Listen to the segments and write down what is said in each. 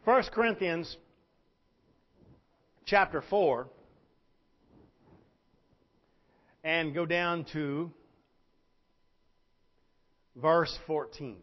1 Corinthians chapter 4 and go down to verse 14.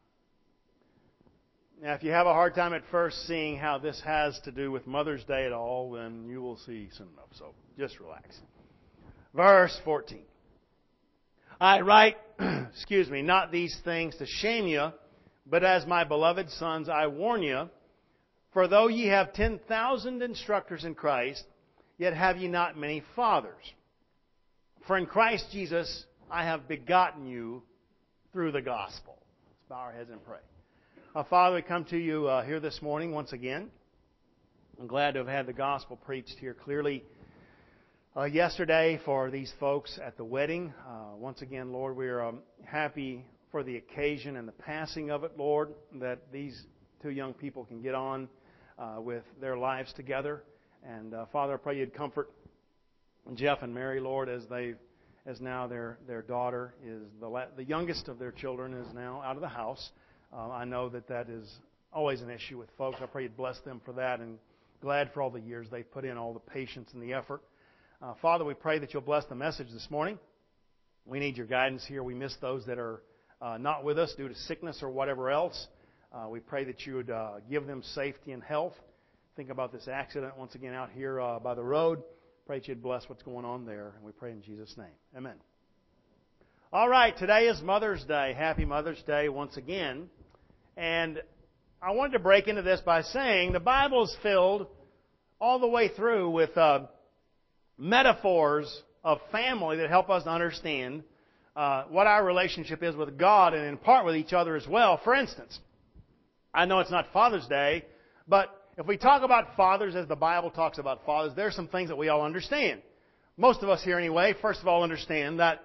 Now, if you have a hard time at first seeing how this has to do with Mother's Day at all, then you will see soon enough. So just relax. Verse 14. I write, not these things to shame you, but as my beloved sons, I warn you, for though ye have 10,000 instructors in Christ, yet have ye not many fathers. For in Christ Jesus I have begotten you through the gospel. Let's bow our heads and pray. Father, we come to you here this morning once again. I'm glad to have had the gospel preached here clearly yesterday for these folks at the wedding. Once again, Lord, we are happy for the occasion and the passing of it, Lord, that these two young people can get on with their lives together. And Father, I pray you'd comfort Jeff and Mary, Lord, as now their daughter is the youngest of their children is now out of the house. I know that is always an issue with folks. I pray you'd bless them for that, and glad for all the years they've put in, all the patience and the effort. Father, we pray that you'll bless the message this morning. We need your guidance here. We miss those that are not with us due to sickness or whatever else. We pray that you would give them safety and health. Think about this accident once again out here by the road. Pray that you'd bless what's going on there. And we pray in Jesus' name. Amen. All right, today is Mother's Day. Happy Mother's Day once again. And I wanted to break into this by saying the Bible is filled all the way through with metaphors of family that help us understand what our relationship is with God and in part with each other as well. For instance, I know it's not Father's Day, but if we talk about fathers as the Bible talks about fathers, there are some things that we all understand. Most of us here anyway, first of all, understand that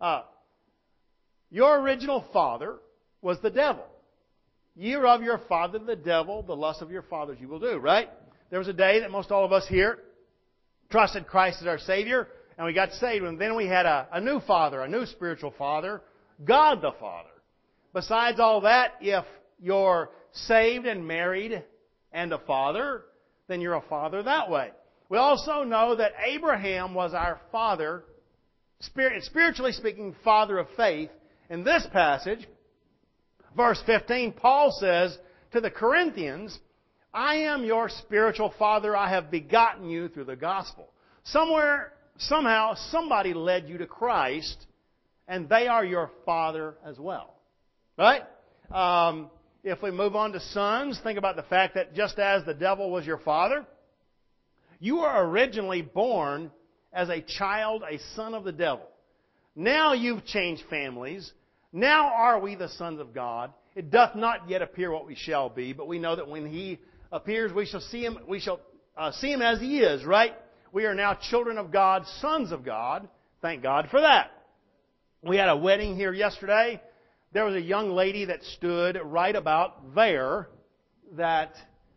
your original father was the devil. Ye are of your father the devil, the lust of your fathers you will do, right? There was a day that most all of us here trusted Christ as our Savior, and we got saved, and then we had a new father, a new spiritual father, God the Father. Besides all that, if you're saved and married and a father, then you're a father that way. We also know that Abraham was our father, spiritually speaking, father of faith. In this passage, verse 15, Paul says to the Corinthians, I am your spiritual father. I have begotten you through the gospel. Somehow, somebody led you to Christ, and they are your father as well. Right? If we move on to sons, think about the fact that just as the devil was your father, you were originally born as a child, a son of the devil. Now you've changed families. Now are we the sons of God. It doth not yet appear what we shall be, but we know that when He appears, we shall see Him. We shall see Him as He is. Right? We are now children of God, sons of God. Thank God for that. We had a wedding here yesterday. There was a young lady that stood right about there that,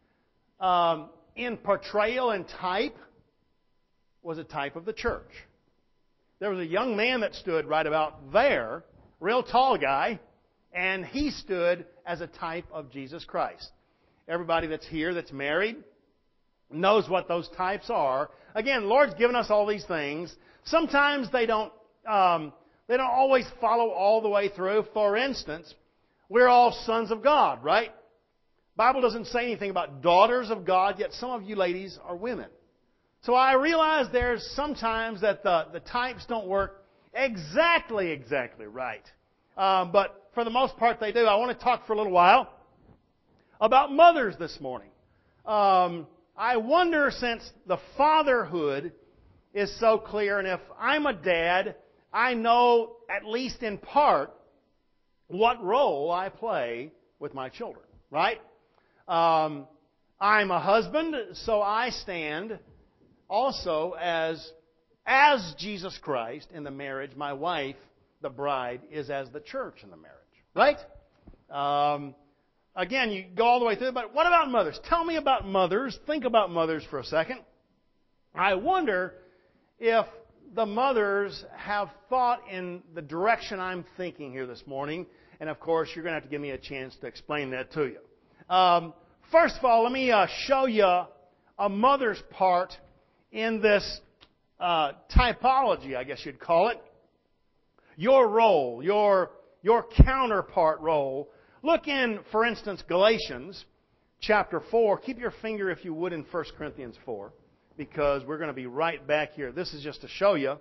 in portrayal and type, was a type of the church. There was a young man that stood right about there, real tall guy, and he stood as a type of Jesus Christ. Everybody that's here that's married knows what those types are. Again, Lord's given us all these things. Sometimes they don't always follow all the way through. For instance, we're all sons of God, right? Bible doesn't say anything about daughters of God, yet some of you ladies are women. So I realize there's sometimes that the types don't work exactly right. But for the most part they do. I want to talk for a little while about mothers this morning. I wonder, since the fatherhood is so clear, and if I'm a dad, I know, at least in part, what role I play with my children, right? I'm a husband, so I stand also as Jesus Christ in the marriage. My wife, the bride, is as the church in the marriage, right? Again, you go all the way through, but what about mothers? Tell me about mothers. Think about mothers for a second. I wonder if the mothers have thought in the direction I'm thinking here this morning. And of course, you're going to have to give me a chance to explain that to you. First of all, let me show you a mother's part in this typology, I guess you'd call it. Your role, your counterpart role. Look in, for instance, Galatians chapter 4. Keep your finger, if you would, in 1 Corinthians 4, because we're going to be right back here. This is just to show you.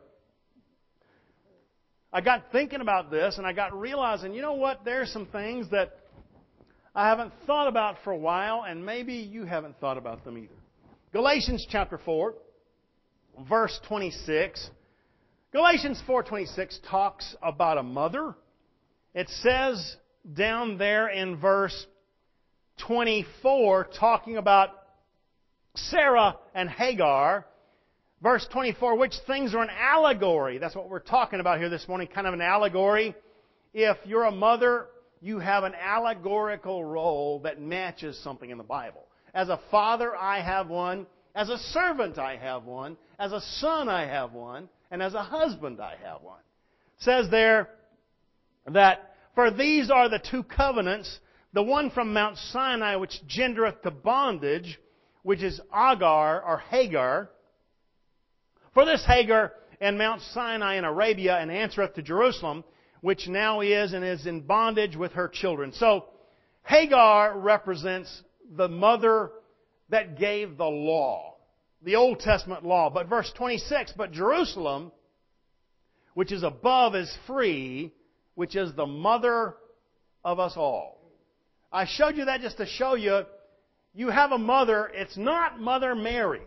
I got thinking about this, and I got realizing, you know what? There's some things that I haven't thought about for a while, and maybe you haven't thought about them either. Galatians chapter 4, verse 26. Galatians 4:26 talks about a mother. It says down there in verse 24, talking about Sarah and Hagar. Verse 24, which things are an allegory. That's what we're talking about here this morning, kind of an allegory. If you're a mother, you have an allegorical role that matches something in the Bible. As a father, I have one. As a servant, I have one. As a son, I have one. And as a husband, I have one. It says there that, for these are the two covenants, the one from Mount Sinai, which gendereth to bondage, which is Agar or Hagar. For this Hagar and Mount Sinai in Arabia, and answereth to Jerusalem, which now is and is in bondage with her children. So Hagar represents the mother that gave the law, the Old Testament law. But verse 26, but Jerusalem, which is above, is free, which is the mother of us all. I showed you that just to show you, you have a mother. It's not Mother Mary.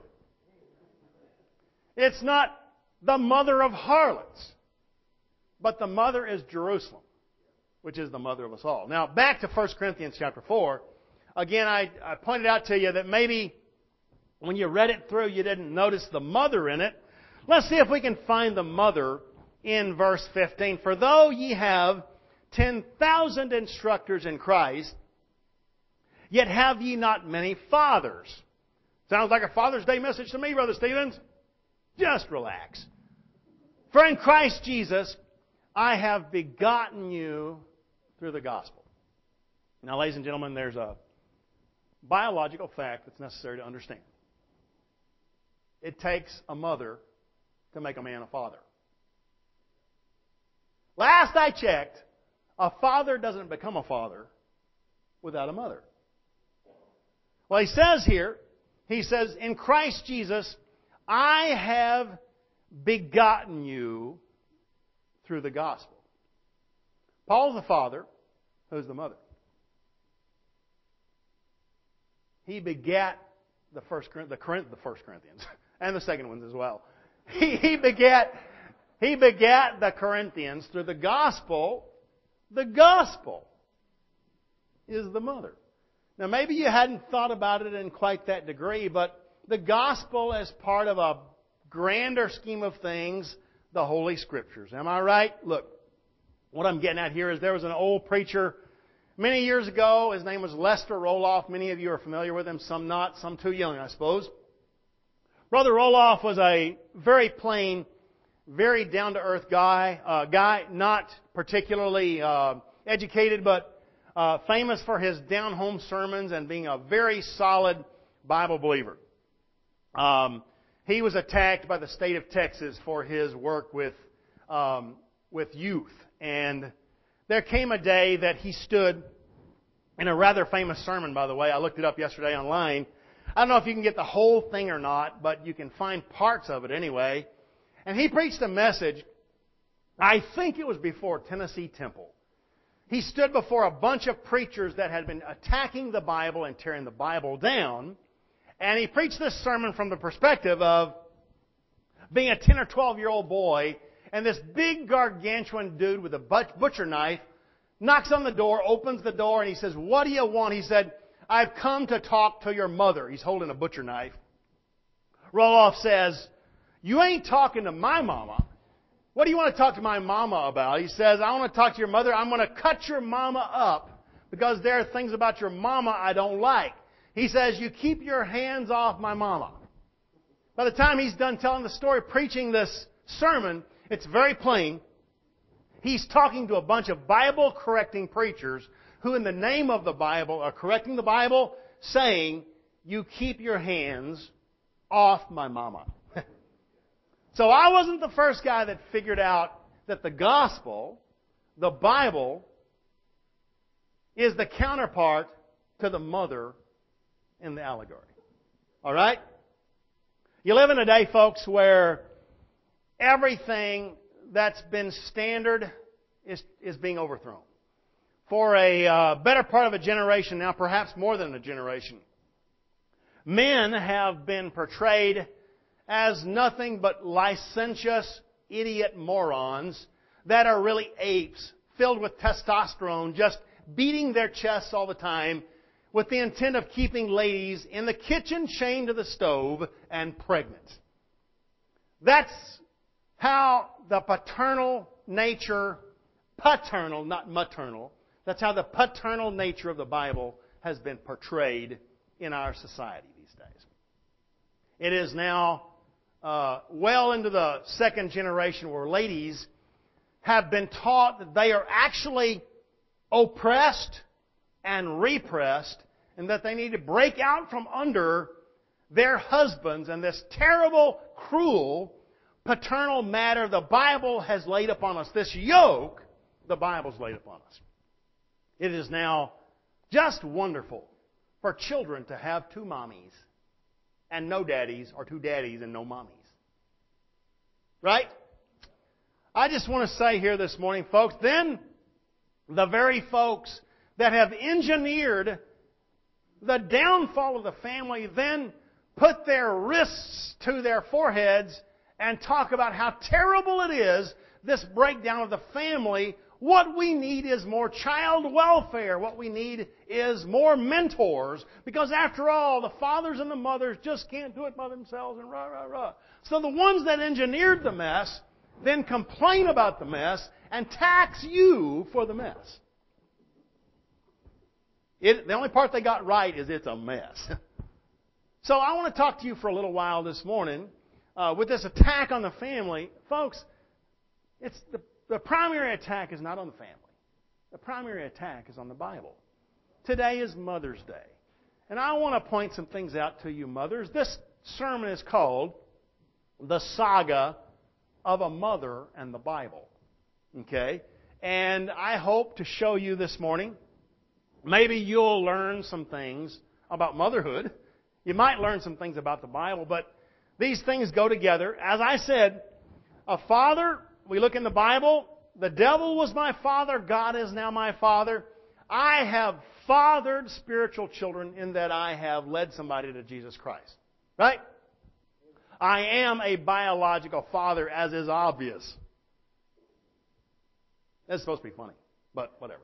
It's not the mother of harlots. But the mother is Jerusalem, which is the mother of us all. Now, back to 1 Corinthians chapter 4. Again, I pointed out to you that maybe when you read it through, you didn't notice the mother in it. Let's see if we can find the mother in verse 15. For though ye have 10,000 instructors in Christ, yet have ye not many fathers. Sounds like a Father's Day message to me, Brother Stevens. Just relax. For in Christ Jesus, I have begotten you through the gospel. Now, ladies and gentlemen, there's a biological fact that's necessary to understand. It takes a mother to make a man a father. Last I checked, a father doesn't become a father without a mother. Well, he says here, in Christ Jesus, I have begotten you through the gospel. Paul's the father. Who's the mother? He begat the first Corinthians and the second ones as well. He begat the Corinthians through the gospel. The gospel is the mother. Now, maybe you hadn't thought about it in quite that degree, but the gospel is part of a grander scheme of things, the Holy Scriptures. Am I right? Look, what I'm getting at here is there was an old preacher many years ago. His name was Lester Roloff. Many of you are familiar with him, some not, some too young, I suppose. Brother Roloff was a very plain, very down-to-earth guy, not particularly educated, but famous for his down-home sermons and being a very solid Bible believer. He was attacked by the state of Texas for his work with youth. And there came a day that he stood in a rather famous sermon, by the way. I looked it up yesterday online. I don't know if you can get the whole thing or not, but you can find parts of it anyway. And he preached a message, I think it was before Tennessee Temple. He stood before a bunch of preachers that had been attacking the Bible and tearing the Bible down. And he preached this sermon from the perspective of being a 10 or 12-year-old boy, and this big gargantuan dude with a butcher knife knocks on the door, opens the door, and he says, "What do you want?" He said, "I've come to talk to your mother." He's holding a butcher knife. Roloff says, "You ain't talking to my mama. What do you want to talk to my mama about?" He says, "I want to talk to your mother. I'm going to cut your mama up because there are things about your mama I don't like." He says, "You keep your hands off my mama." By the time he's done telling the story, preaching this sermon, it's very plain. He's talking to a bunch of Bible-correcting preachers who, in the name of the Bible, are correcting the Bible, saying, you keep your hands off my mama. So I wasn't the first guy that figured out that the gospel, the Bible, is the counterpart to the mother in the allegory. All right? You live in a day, folks, where everything that's been standard is being overthrown. For a better part of a generation now, perhaps more than a generation, men have been portrayed as nothing but licentious, idiot morons that are really apes, filled with testosterone, just beating their chests all the time with the intent of keeping ladies in the kitchen chained to the stove and pregnant. That's how the paternal nature, paternal, not maternal, that's how the paternal nature of the Bible has been portrayed in our society these days. It is now well into the second generation where ladies have been taught that they are actually oppressed and repressed, and that they need to break out from under their husbands and this terrible, cruel, paternal matter the Bible has laid upon us. This yoke the Bible's laid upon us. It is now just wonderful for children to have two mommies and no daddies, or two daddies and no mommies. Right? I just want to say here this morning, folks, then the very folks that have engineered the downfall of the family then put their wrists to their foreheads and talk about how terrible it is, this breakdown of the family. What we need is more child welfare. What we need is more mentors. Because after all, the fathers and the mothers just can't do it by themselves and rah, rah, rah. So the ones that engineered the mess then complain about the mess and tax you for the mess. The only part they got right is it's a mess. So I want to talk to you for a little while this morning with this attack on the family. Folks, it's the primary attack is not on the family. The primary attack is on the Bible. Today is Mother's Day. And I want to point some things out to you mothers. This sermon is called The Saga of a Mother and the Bible. Okay? And I hope to show you this morning, maybe you'll learn some things about motherhood. You might learn some things about the Bible, but these things go together. As I said, a father, we look in the Bible, the devil was my father, God is now my father. I have fathered spiritual children in that I have led somebody to Jesus Christ. Right? I am a biological father, as is obvious. That's supposed to be funny, but whatever.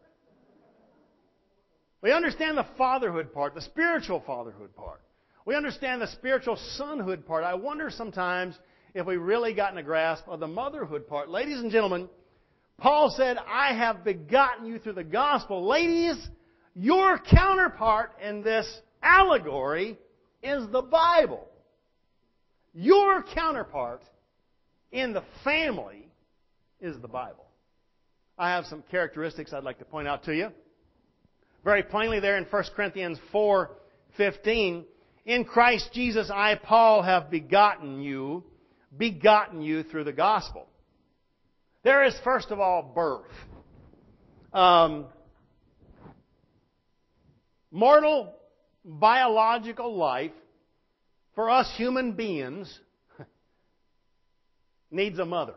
We understand the fatherhood part, the spiritual fatherhood part. We understand the spiritual sonhood part. I wonder sometimes if we really gotten a grasp of the motherhood part. Ladies and gentlemen, Paul said, I have begotten you through the gospel. Ladies, your counterpart in this allegory is the Bible. Your counterpart in the family is the Bible. I have some characteristics I'd like to point out to you. Very plainly there in 1 Corinthians 4:15, in Christ Jesus I, Paul, have begotten you through the gospel. There is, first of all, birth. Mortal, biological life, for us human beings, needs a mother.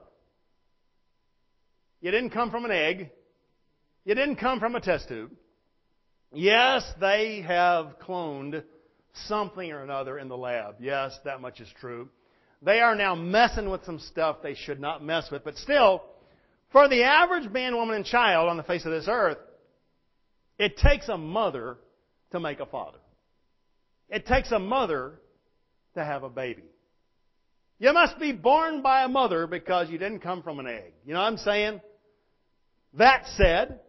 You didn't come from an egg. You didn't come from a test tube. Yes, they have cloned something or another in the lab. Yes, that much is true. They are now messing with some stuff they should not mess with. But still, for the average man, woman, and child on the face of this earth, it takes a mother to make a father. It takes a mother to have a baby. You must be born by a mother because you didn't come from an egg. You know what I'm saying? That said,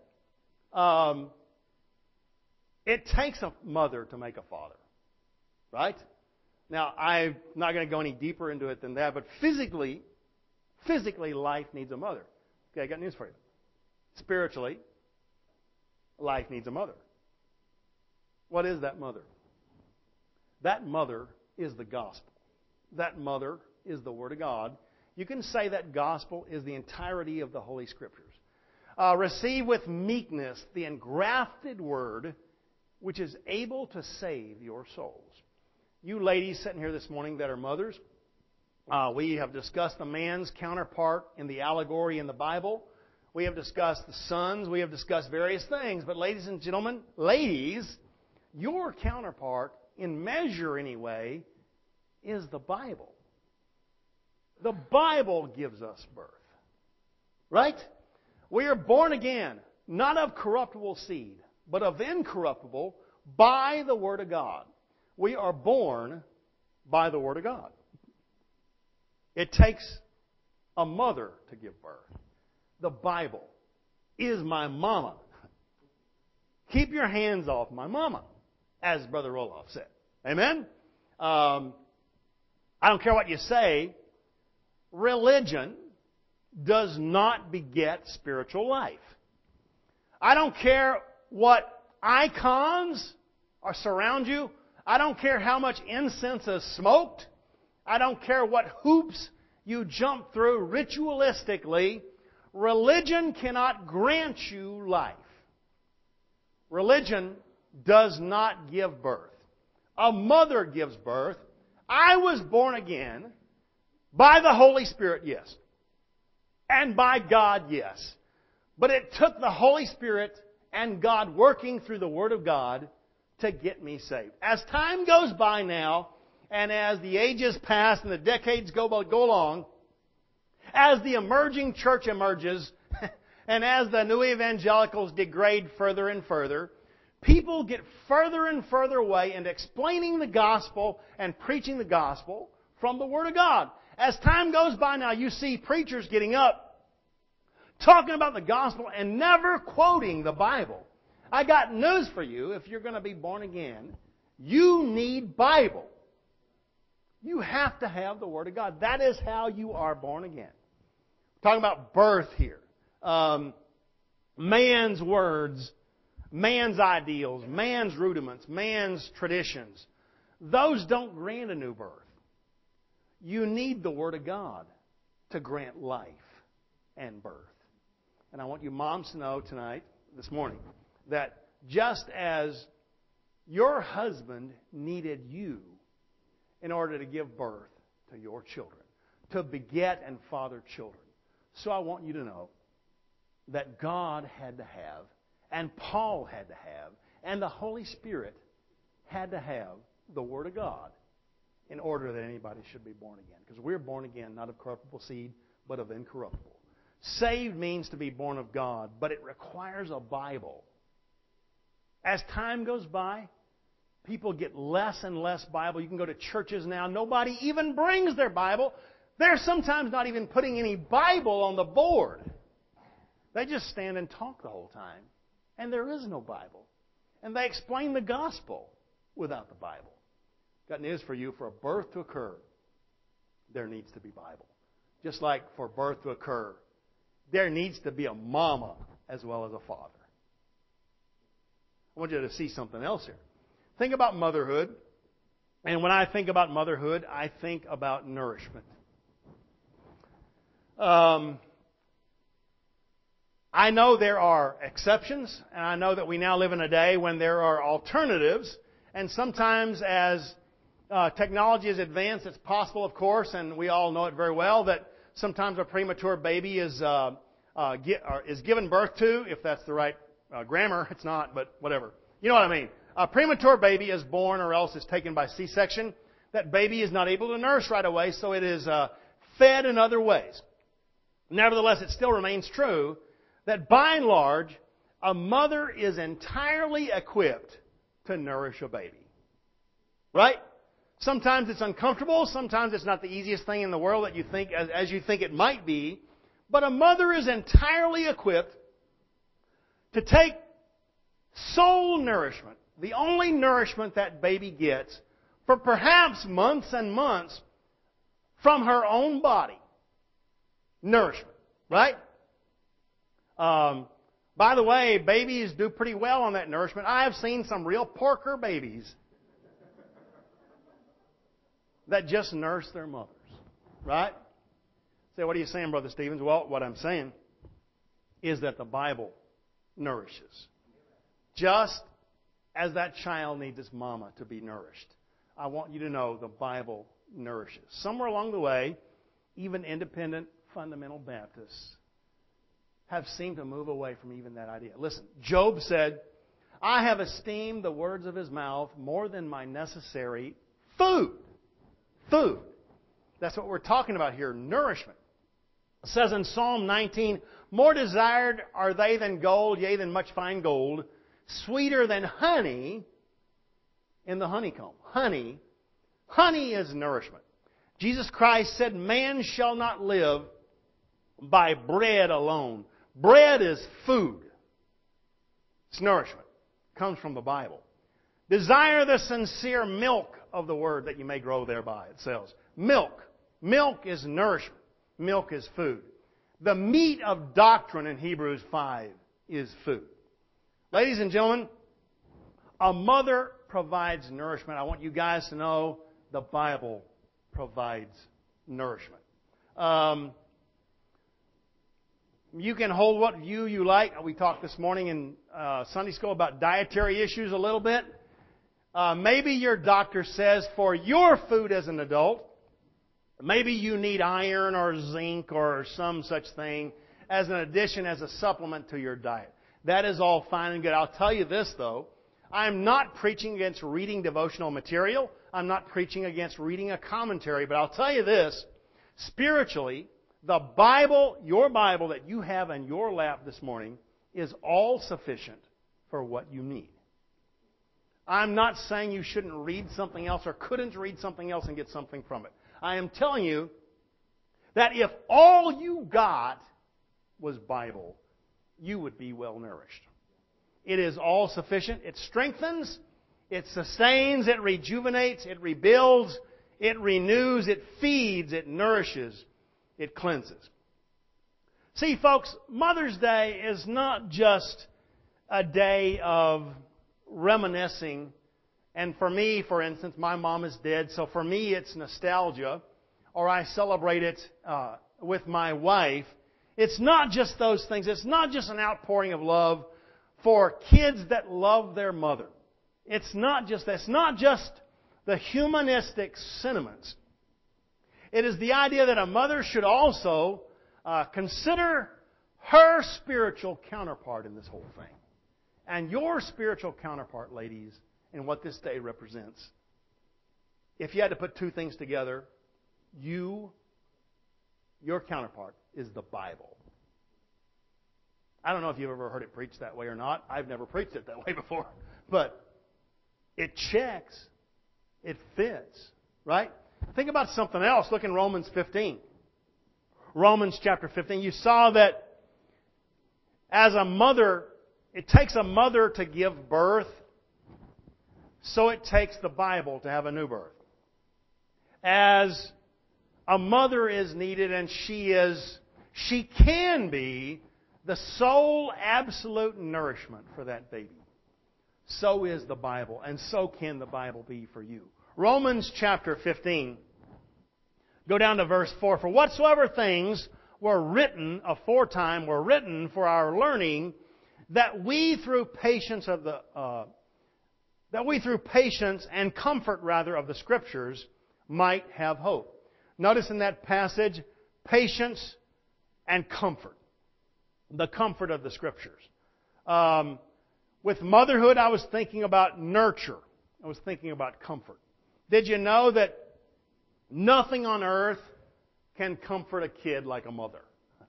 it takes a mother to make a father. Right? Now, I'm not going to go any deeper into it than that, but physically, life needs a mother. Okay, I got news for you. Spiritually, life needs a mother. What is that mother? That mother is the gospel. That mother is the Word of God. You can say that gospel is the entirety of the Holy Scriptures. Receive with meekness the engrafted Word, which is able to save your souls. You ladies sitting here this morning that are mothers, we have discussed the man's counterpart in the allegory in the Bible. We have discussed the sons. We have discussed various things. But ladies and gentlemen, ladies, your counterpart, in measure anyway, is the Bible. The Bible gives us birth. Right? We are born again, not of corruptible seed, but of incorruptible by the Word of God. We are born by the Word of God. It takes a mother to give birth. The Bible is my mama. Keep your hands off my mama, as Brother Roloff said. Amen? I don't care what you say. Religion does not beget spiritual life. I don't care what icons are surround you. I don't care how much incense is smoked. I don't care what hoops you jump through ritualistically. Religion cannot grant you life. Religion does not give birth. A mother gives birth. I was born again by the Holy Spirit, yes. And by God, yes. But it took the Holy Spirit and God working through the Word of God to get me saved. As time goes by now, and as the ages pass and the decades go along, as the emerging church emerges, and as the new evangelicals degrade further and further, people get further and further away into explaining the gospel and preaching the gospel from the Word of God. As time goes by now, you see preachers getting up, talking about the gospel and never quoting the Bible. I got news for you. If you're going to be born again, you need Bible. You have to have the Word of God. That is how you are born again. We're talking about birth here. Man's words, man's ideals, man's rudiments, man's traditions. Those don't grant a new birth. You need the Word of God to grant life and birth. And I want you moms to know tonight, this morning, that just as your husband needed you in order to give birth to your children, to beget and father children, so I want you to know that God had to have, and Paul had to have, and the Holy Spirit had to have the Word of God in order that anybody should be born again. Because we're born again, not of corruptible seed, but of incorruptible. Saved means to be born of God, but it requires a Bible. As time goes by, people get less and less Bible. You can go to churches now. Nobody even brings their Bible. They're sometimes not even putting any Bible on the board. They just stand and talk the whole time. And there is no Bible. And they explain the gospel without the Bible. Got news for you. For a birth to occur, there needs to be Bible. Just like for birth to occur, there needs to be a mama as well as a father. I want you to see something else here. Think about motherhood. And when I think about motherhood, I think about nourishment. I know there are exceptions, and I know that we now live in a day when there are alternatives. And sometimes as technology is advanced, it's possible, of course, and we all know it very well, that sometimes a premature baby is given birth to, if that's the right grammar. It's not, but whatever. You know what I mean. A premature baby is born or else is taken by C-section. That baby is not able to nurse right away, so it is fed in other ways. Nevertheless, it still remains true that by and large, a mother is entirely equipped to nourish a baby. Right? Sometimes it's uncomfortable. Sometimes it's not the easiest thing in the world that you think as you think it might be. But a mother is entirely equipped to take soul nourishment, the only nourishment that baby gets, for perhaps months and months from her own body. Nourishment. Right? By the way, babies do pretty well on that nourishment. I have seen some real porker babies. that just nurse their mothers. Right? Say, what are you saying, Brother Stevens? Well, what I'm saying is that the Bible nourishes. Just as that child needs its mama to be nourished, I want you to know the Bible nourishes. Somewhere along the way, even independent fundamental Baptists have seemed to move away from even that idea. Listen, Job said, I have esteemed the words of his mouth more than my necessary food. Food. That's what we're talking about here, nourishment. It says in Psalm 19, more desired are they than gold, yea, than much fine gold, sweeter than honey in the honeycomb. Honey is nourishment. Jesus Christ said, man shall not live by bread alone. Bread is food. It's nourishment. It comes from the Bible. Desire the sincere milk of the word that you may grow thereby, it says. Milk. Milk is nourishment. Milk is food. The meat of doctrine in Hebrews 5 is food. Ladies and gentlemen, a mother provides nourishment. I want you guys to know the Bible provides nourishment. You can hold what view you like. We talked this morning in Sunday school about dietary issues a little bit. Maybe your doctor says for your food as an adult, maybe you need iron or zinc or some such thing as an addition, as a supplement to your diet. That is all fine and good. I'll tell you this, though. I'm not preaching against reading devotional material. I'm not preaching against reading a commentary. But I'll tell you this. Spiritually, the Bible, your Bible that you have in your lap this morning, is all sufficient for what you need. I'm not saying you shouldn't read something else or couldn't read something else and get something from it. I am telling you that if all you got was Bible, you would be well nourished. It is all sufficient. It strengthens, it sustains, it rejuvenates, it rebuilds, it renews, it feeds, it nourishes, it cleanses. See, folks, Mother's Day is not just a day of reminiscing. And for me, for instance, my mom is dead, so for me it's nostalgia, or I celebrate it with my wife. It's not just those things. It's not just an outpouring of love for kids that love their mother. It's not just that. It's not just the humanistic sentiments. It is the idea that a mother should also consider her spiritual counterpart in this whole thing. And your spiritual counterpart, ladies, in what this day represents. If you had to put two things together, your counterpart is the Bible. I don't know if you've ever heard it preached that way or not. I've never preached it that way before. But it checks. It fits. Right? Think about something else. Look in Romans 15. Romans chapter 15. You saw that as a mother, it takes a mother to give birth, so it takes the Bible to have a new birth. As a mother is needed, and she can be the sole absolute nourishment for that baby. So is the Bible, and so can the Bible be for you. Romans chapter 15. Go down to verse 4. For whatsoever things were written aforetime were written for our learning, that we through patience and comfort of the Scriptures might have hope. Notice in that passage, patience and comfort. The comfort of the Scriptures. With motherhood, I was thinking about nurture. I was thinking about comfort. Did you know that nothing on earth can comfort a kid like a mother?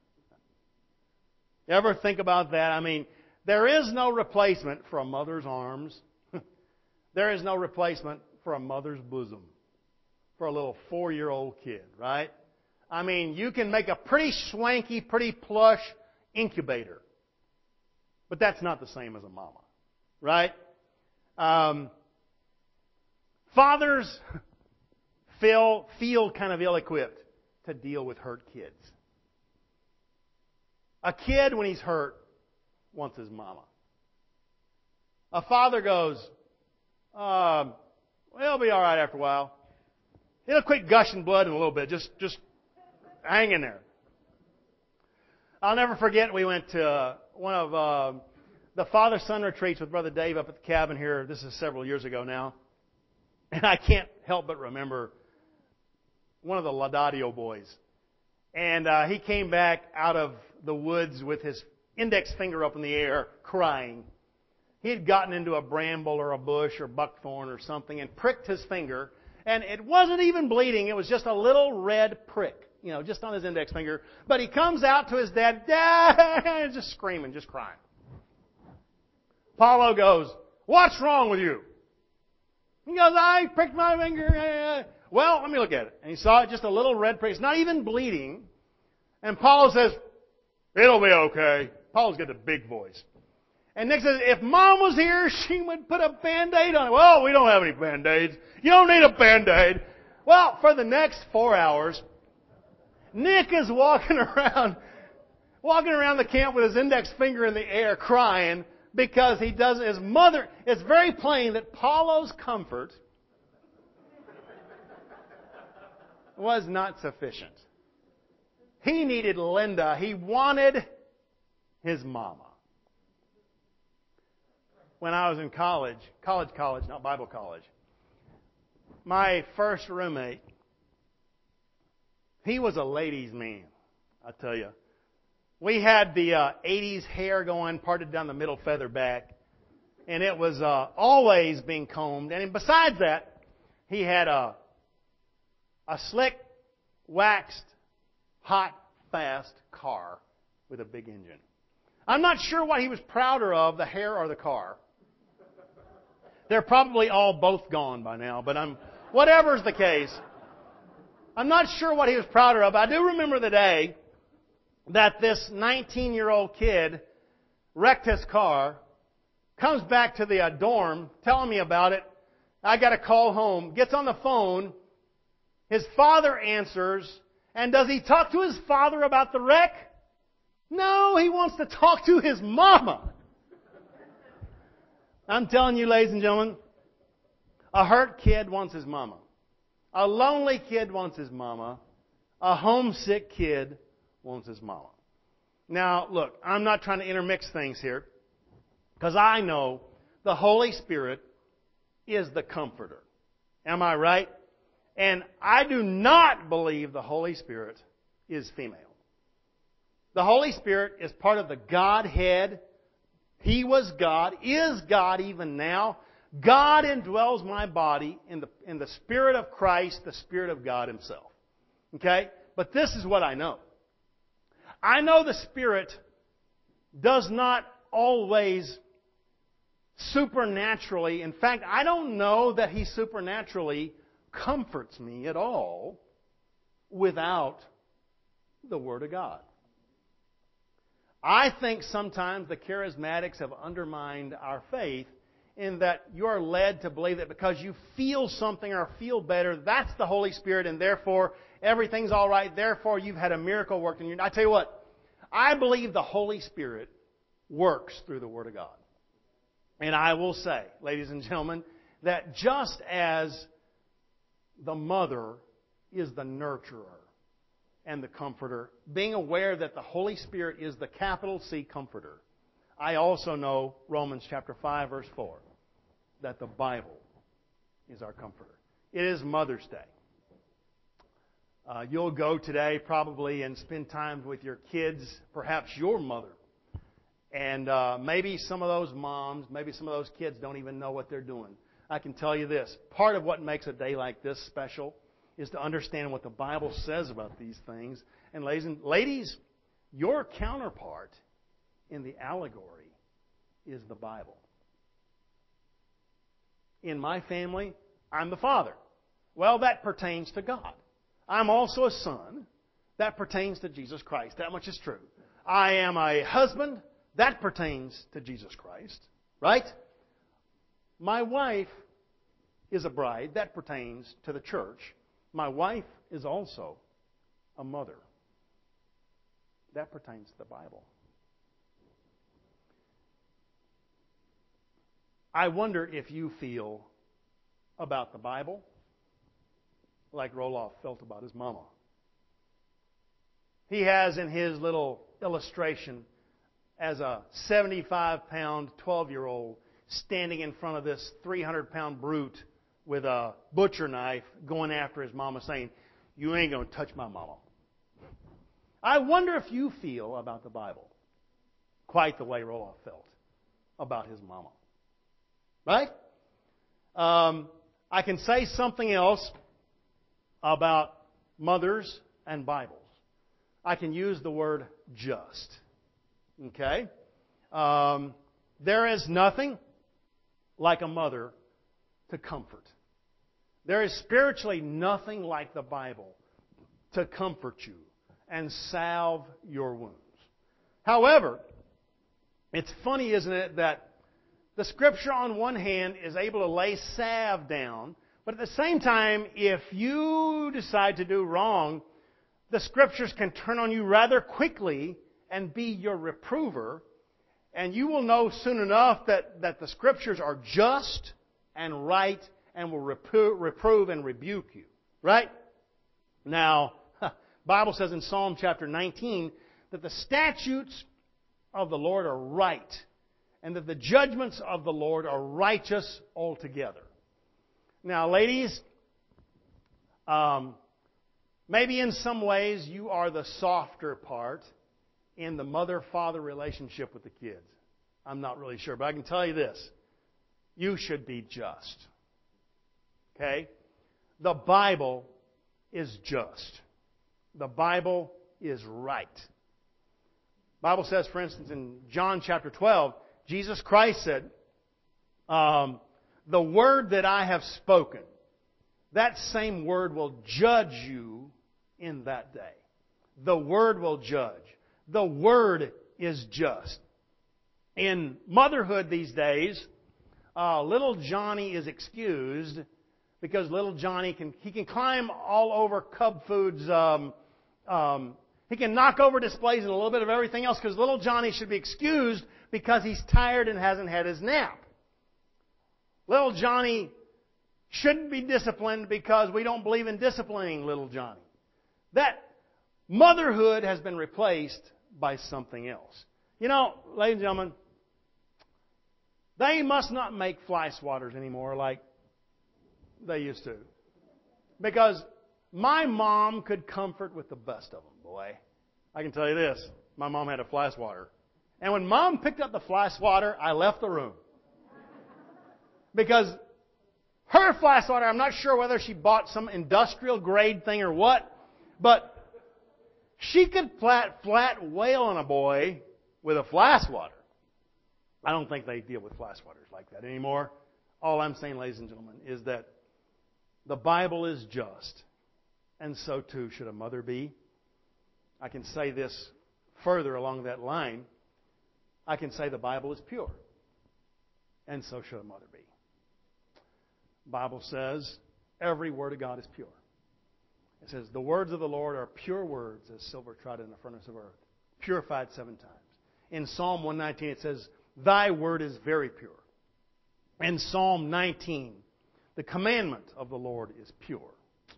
You ever think about that? I mean, there is no replacement for a mother's arms. There is no replacement for a mother's bosom. For a little 4-year-old kid, right? I mean, you can make a pretty swanky, pretty plush incubator. But that's not the same as a mama. Right? Fathers feel kind of ill-equipped to deal with hurt kids. A kid, when he's hurt, wants his mama. A father goes, he'll be all right after a while. It'll quit gushing blood in a little bit. Just hang in there. I'll never forget, we went to one of the father-son retreats with Brother Dave up at the cabin here. This is several years ago now. And I can't help but remember one of the Laudadio boys. And he came back out of the woods with his index finger up in the air, crying. He had gotten into a bramble or a bush or buckthorn or something and pricked his finger. And it wasn't even bleeding. It was just a little red prick, just on his index finger. But he comes out to his dad, Dad, just screaming, just crying. Paulo goes, "What's wrong with you?" He goes, "I pricked my finger." Well, let me look at it. And he saw it, just a little red prick. It's not even bleeding. And Paulo says, "It'll be okay." Paulo's got a big voice. And Nick says, "If Mom was here, she would put a Band-Aid on it." "Well, we don't have any Band-Aids. You don't need a Band-Aid." Well, for the next 4 hours, Nick is walking around the camp with his index finger in the air crying because his mother, it's very plain that Paulo's comfort was not sufficient. He needed Linda. He wanted his mama. When I was in college, not Bible college, my first roommate, he was a ladies' man, I tell you. We had the 80s hair going, parted down the middle, feather back, and it was always being combed. And besides that, he had a slick, waxed, hot, fast car with a big engine. I'm not sure what he was prouder of, the hair or the car. They're probably all both gone by now, but whatever's the case, I'm not sure what he was prouder of. I do remember the day that this 19-year-old kid wrecked his car, comes back to the dorm, telling me about it. I got a call home, gets on the phone. His father answers, and does he talk to his father about the wreck? No, he wants to talk to his mama. I'm telling you, ladies and gentlemen, a hurt kid wants his mama. A lonely kid wants his mama. A homesick kid wants his mama. Now, look, I'm not trying to intermix things here, because I know the Holy Spirit is the comforter. Am I right? And I do not believe the Holy Spirit is female. The Holy Spirit is part of the Godhead. He was God, is God even now. God indwells my body in the Spirit of Christ, the Spirit of God Himself. Okay? But this is what I know. I know the Spirit does not always supernaturally, in fact, I don't know that He supernaturally comforts me at all without the Word of God. I think sometimes the charismatics have undermined our faith in that you're led to believe that because you feel something or feel better, that's the Holy Spirit, and therefore everything's all right, therefore you've had a miracle worked in you. I tell you what, I believe the Holy Spirit works through the Word of God. And I will say, ladies and gentlemen, that just as the mother is the nurturer and the comforter, being aware that the Holy Spirit is the capital C comforter, I also know Romans chapter 5, verse 4, that the Bible is our comforter. It is Mother's Day. You'll go today probably and spend time with your kids, perhaps your mother. And maybe some of those moms, maybe some of those kids don't even know what they're doing. I can tell you this. Part of what makes a day like this special is to understand what the Bible says about these things. And ladies, your counterpart in the allegory is the Bible. In my family, I'm the father. Well, that pertains to God. I'm also a son. That pertains to Jesus Christ. That much is true. I am a husband. That pertains to Jesus Christ. Right? My wife is a bride. That pertains to the church. My wife is also a mother. That pertains to the Bible. I wonder if you feel about the Bible like Roloff felt about his mama. He has in his little illustration as a 75-pound, 12-year-old standing in front of this 300-pound brute with a butcher knife going after his mama saying, "You ain't going to touch my mama." I wonder if you feel about the Bible quite the way Roloff felt about his mama. Right? I can say something else about mothers and Bibles. I can use the word just. Okay? There is nothing like a mother to comfort. There is spiritually nothing like the Bible to comfort you and salve your wounds. However, it's funny, isn't it, that the Scripture on one hand is able to lay salve down, but at the same time, if you decide to do wrong, the Scriptures can turn on you rather quickly and be your reprover, and you will know soon enough that the Scriptures are just and right and will reprove and rebuke you. Right? Now, the Bible says in Psalm chapter 19 that the statutes of the Lord are right and that the judgments of the Lord are righteous altogether. Now, ladies, maybe in some ways you are the softer part in the mother-father relationship with the kids. I'm not really sure, but I can tell you this. You should be just. Okay? The Bible is just. The Bible is right. The Bible says, for instance, in John chapter 12, Jesus Christ said, "The word that I have spoken, that same word will judge you in that day." The word will judge. The word is just. In motherhood these days, little Johnny is excused because little Johnny can climb all over Cub Foods. He can knock over displays and a little bit of everything else because little Johnny should be excused because he's tired and hasn't had his nap. Little Johnny shouldn't be disciplined because we don't believe in disciplining little Johnny. That motherhood has been replaced by something else. You know, ladies and gentlemen, they must not make fly swatters anymore like they used to. Because my mom could comfort with the best of them, boy. I can tell you this. My mom had a fly swatter. And when Mom picked up the fly swatter, I left the room. Because her fly swatter, I'm not sure whether she bought some industrial grade thing or what, but she could flat wail on a boy with a fly swatter. I don't think they deal with fly swatters like that anymore. All I'm saying, ladies and gentlemen, is that the Bible is just, and so too should a mother be. I can say this further along that line. I can say the Bible is pure, and so should a mother be. The Bible says every word of God is pure. It says, "The words of the Lord are pure words as silver tried in the furnace of earth, purified 7 times." In Psalm 119 it says, "Thy word is very pure." In Psalm 19, the commandment of the Lord is pure.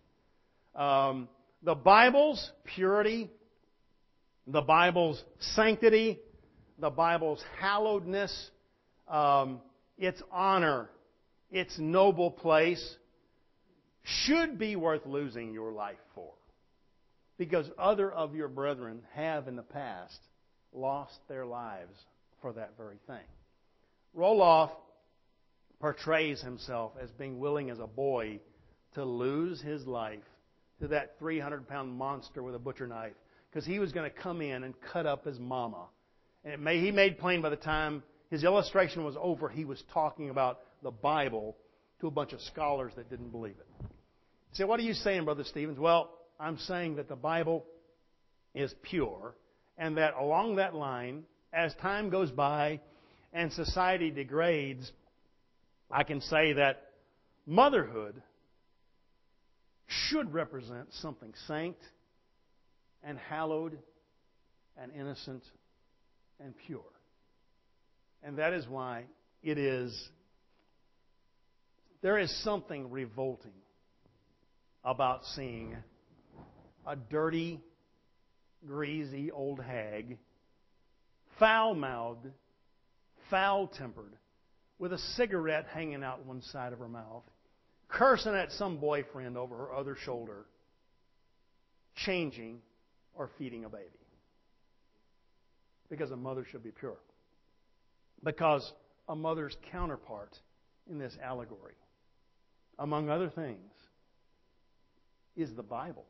The Bible's purity, the Bible's sanctity, the Bible's hallowedness, its honor, its noble place, should be worth losing your life for. Because other of your brethren have in the past lost their lives for that very thing. Roloff portrays himself as being willing as a boy to lose his life to that 300-pound monster with a butcher knife because he was going to come in and cut up his mama. And he made plain by the time his illustration was over, he was talking about the Bible to a bunch of scholars that didn't believe it. You say, "What are you saying, Brother Stevens?" Well, I'm saying that the Bible is pure and that along that line, as time goes by and society degrades, I can say that motherhood should represent something saint and hallowed and innocent and pure. And that is why there is something revolting about seeing a dirty, greasy old hag, foul-mouthed, foul-tempered, with a cigarette hanging out one side of her mouth, cursing at some boyfriend over her other shoulder, changing or feeding a baby. Because a mother should be pure. Because a mother's counterpart in this allegory, among other things, is the Bible.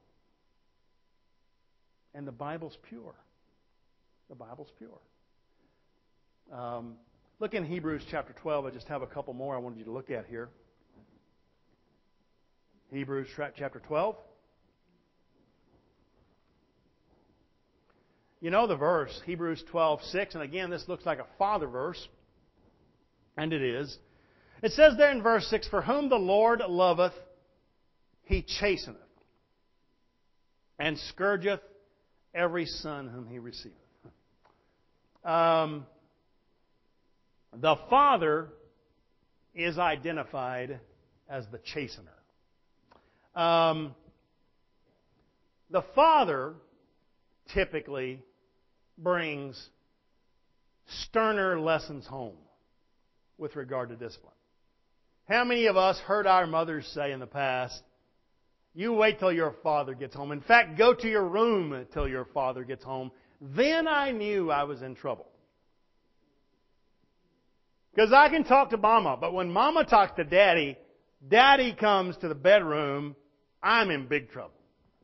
And the Bible's pure. The Bible's pure. Look in Hebrews chapter 12. I just have a couple more I wanted you to look at here. Hebrews chapter 12. You know the verse, Hebrews 12:6, and again, this looks like a father verse, and it is. It says there in verse 6, "For whom the Lord loveth, He chasteneth, and scourgeth every son whom He receiveth." The Father is identified as the chastener. The Father typically brings sterner lessons home with regard to discipline. How many of us heard our mothers say in the past, "You wait till your father gets home. In fact, go to your room till your father gets home. Then I knew I was in trouble." Because I can talk to Mama, but when Mama talks to Daddy, Daddy comes to the bedroom, I'm in big trouble.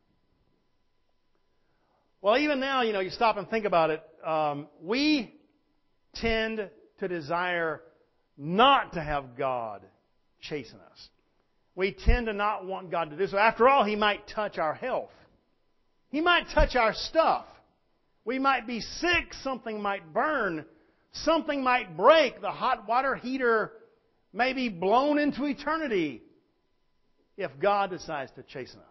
Well, even now, you stop and think about it. We tend to desire not to have God chasten us. We tend to not want God to do so. After all, He might touch our health. He might touch our stuff. We might be sick. Something might burn. Something might break. The hot water heater may be blown into eternity if God decides to chasten us.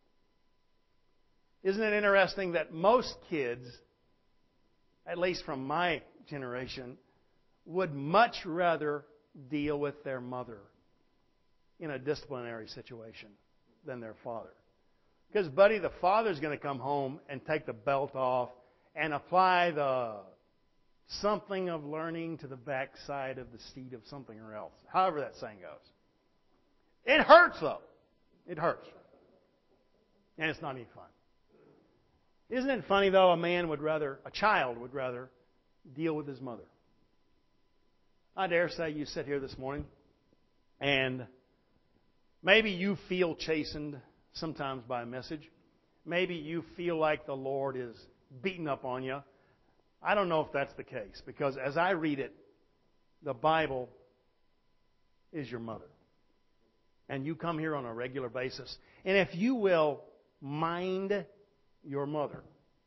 Isn't it interesting that most kids, at least from my generation, would much rather deal with their mother in a disciplinary situation than their father? Because, buddy, the father's going to come home and take the belt off and apply the something of learning to the backside of the seat of something or else. However that saying goes. It hurts, though. It hurts. And it's not any fun. Isn't it funny, though, a child would rather deal with his mother? I dare say you sit here this morning and maybe you feel chastened sometimes by a message. Maybe you feel like the Lord is beating up on you. I don't know if that's the case, because as I read it, the Bible is your mother. And you come here on a regular basis. And if you will mind your mother,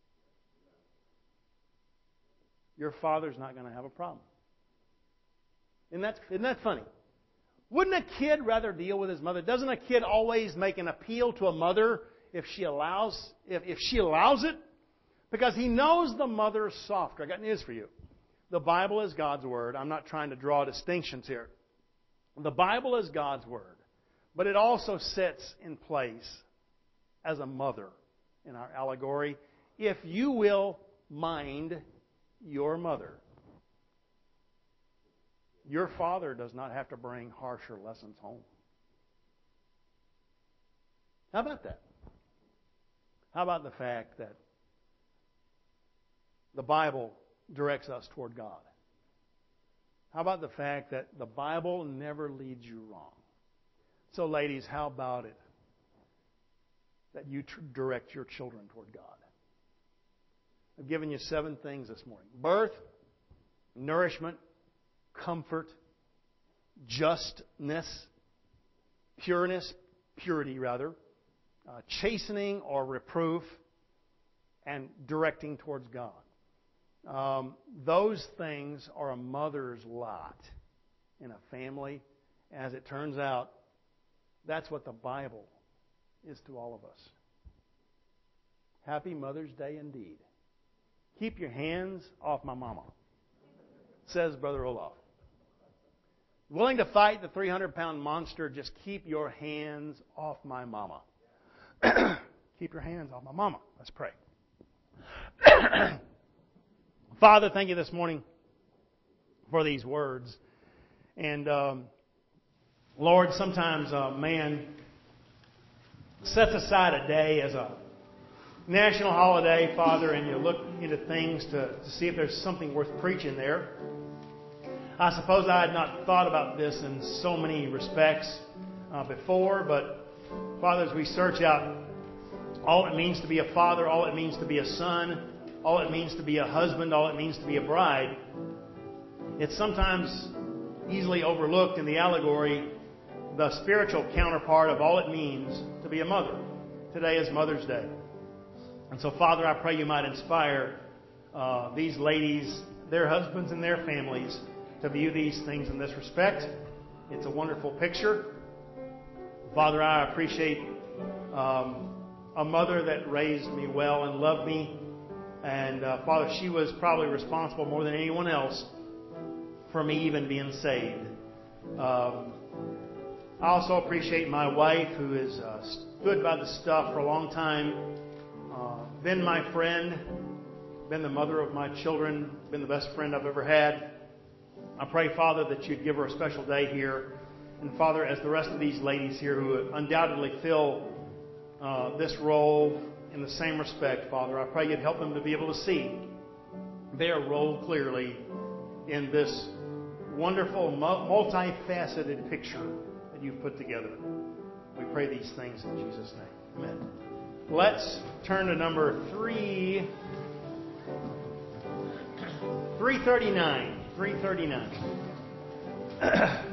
your father's not going to have a problem. Isn't that funny? Wouldn't a kid rather deal with his mother? Doesn't a kid always make an appeal to a mother if she allows it? Because he knows the mother's softer. I got news for you. The Bible is God's Word. I'm not trying to draw distinctions here. The Bible is God's Word. But it also sits in place as a mother in our allegory. If you will mind your mother, your father does not have to bring harsher lessons home. How about that? How about the fact that the Bible directs us toward God? How about the fact that the Bible never leads you wrong? So, ladies, how about it that you direct your children toward God? I've given you 7 things this morning: birth, nourishment, comfort, justness, purity, chastening or reproof, and directing towards God. Those things are a mother's lot in a family. As it turns out, that's what the Bible is to all of us. Happy Mother's Day indeed. Keep your hands off my mama, says Brother Olaf. Willing to fight the 300-pound monster, just keep your hands off my mama. Keep your hands off my mama. Let's pray. Father, thank you this morning for these words. And Lord, sometimes a man sets aside a day as a national holiday, Father, and you look into things to see if there's something worth preaching there. I suppose I had not thought about this in so many respects before, but Father, as we search out all it means to be a father, all it means to be a son, all it means to be a husband, all it means to be a bride, it's sometimes easily overlooked in the allegory, the spiritual counterpart of all it means to be a mother. Today is Mother's Day. And so, Father, I pray you might inspire these ladies, their husbands, and their families to view these things in this respect. It's a wonderful picture. Father, I appreciate a mother that raised me well and loved me. And Father, she was probably responsible more than anyone else for me even being saved. I also appreciate my wife who has stood by the stuff for a long time, been my friend, been the mother of my children, been the best friend I've ever had. I pray, Father, that you'd give her a special day here. And Father, as the rest of these ladies here who undoubtedly fill this role in the same respect, Father, I pray you'd help them to be able to see their role clearly in this wonderful, multifaceted picture that you've put together. We pray these things in Jesus' name. Amen. Let's turn to number 339. 339.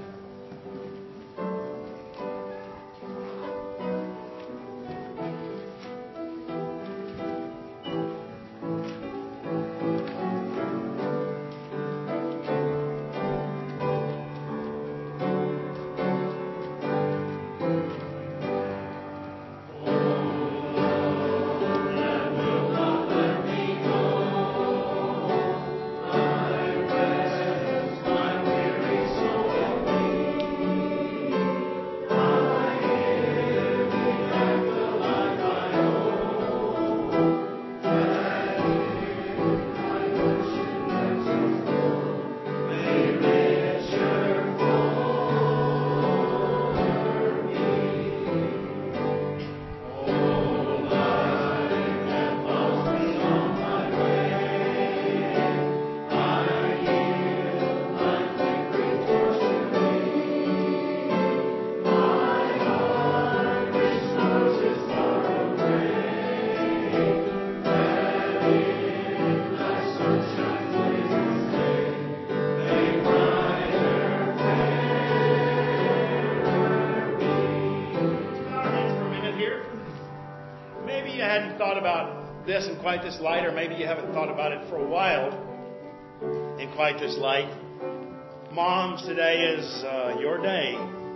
This in quite this light, or maybe you haven't thought about it for a while in quite this light. Moms, today is your day.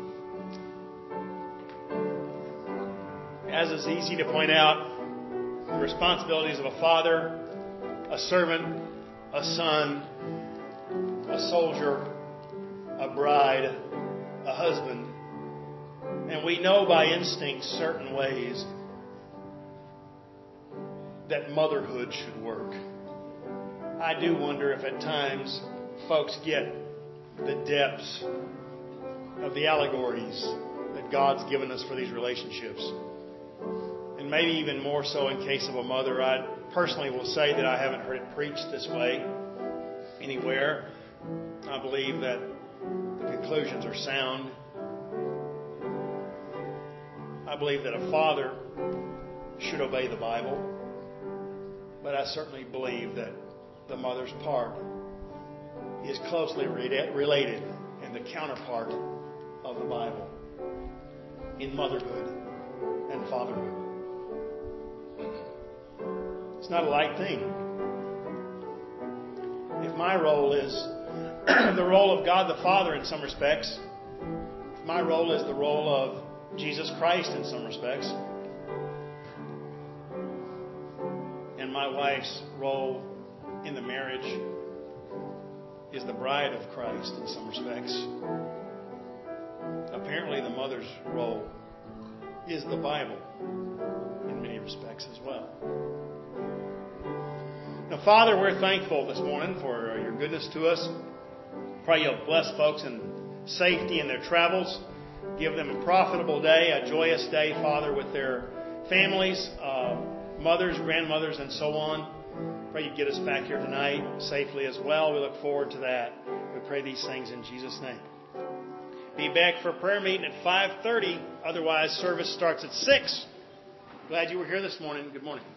As is easy to point out, the responsibilities of a father, a servant, a son, a soldier, a bride, a husband. And we know by instinct certain ways that motherhood should work. I do wonder if at times folks get the depths of the allegories that God's given us for these relationships. And maybe even more so in case of a mother. I personally will say that I haven't heard it preached this way anywhere. I believe that the conclusions are sound. I believe that a father should obey the Bible. But I certainly believe that the mother's part is closely related and the counterpart of the Bible in motherhood and fatherhood. It's not a light thing. If my role is the role of God the Father in some respects, if my role is the role of Jesus Christ in some respects, my wife's role in the marriage is the bride of Christ in some respects. Apparently the mother's role is the Bible in many respects as well. Now, Father, we're thankful this morning for your goodness to us. Pray you'll bless folks in safety in their travels. Give them a profitable day, a joyous day, Father, with their families, mothers, grandmothers, and so on. Pray you get us back here tonight safely as well. We look forward to that. We pray these things in Jesus' name. Be back for prayer meeting at 5:30. Otherwise, service starts at 6. Glad you were here this morning. Good morning.